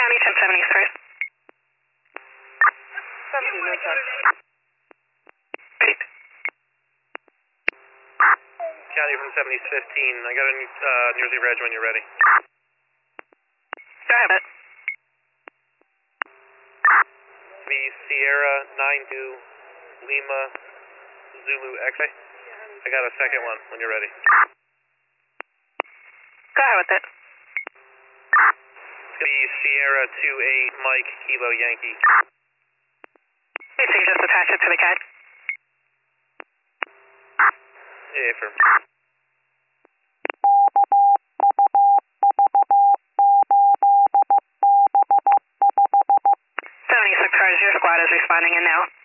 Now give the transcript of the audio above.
County, 1073. 70, no time. Great. County from 70's 15. I got a New Jersey Reg when you're ready. Go ahead. The Sierra 92 Lima Zulu X-ray. I got a second one when you're ready. Go ahead with it. It's going to be Sierra 28 Mike Kilo Yankee. So you just attach it to the CAD? Yeah, firm. 76 cars, your squad is responding in now.